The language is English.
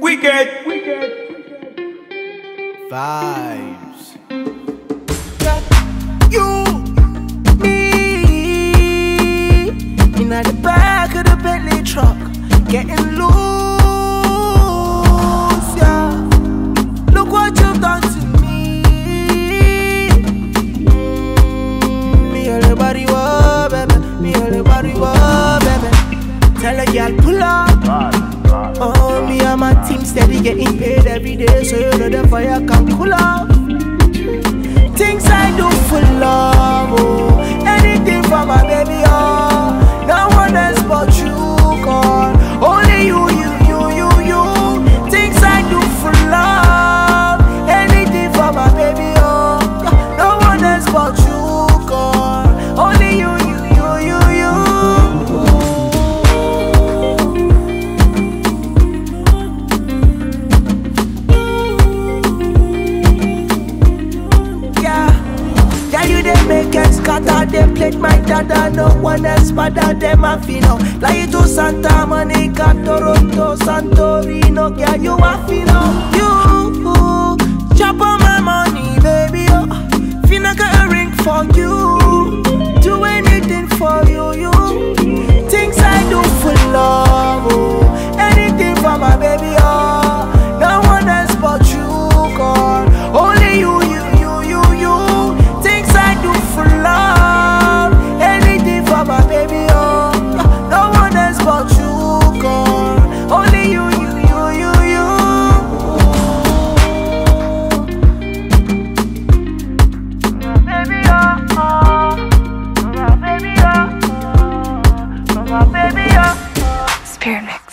Wicked. Vibes. You, me, in the back of the Bentley truck, getting loose, yeah. Look what you've done to me. Me all about you, oh, baby. Me all about you, oh, baby. Tell a girl pull up. Oh, me and my team steady getting paid every day, so you know the fire can cool off. Things I do for love, oh, anything for my baby, oh. No one else but you, God. Only you. Things I do for love, anything for my baby, oh. No one else but you, God. Only you. Make it scatter, they played my dada. No one else better than my fino. Fly to Santa Monica, Toronto, Santorino. Yeah, you are fino. You chop on my money, baby. Oh, finna get a ring for you. Do anything for you. Things I do for love, oh, anything for my baby. Oh, no one else but you, God. Only you. Things I do for love, anything for my baby, oh. No one else but you, God. Only you. Baby, oh, baby, oh, baby, oh. Spirit Mix.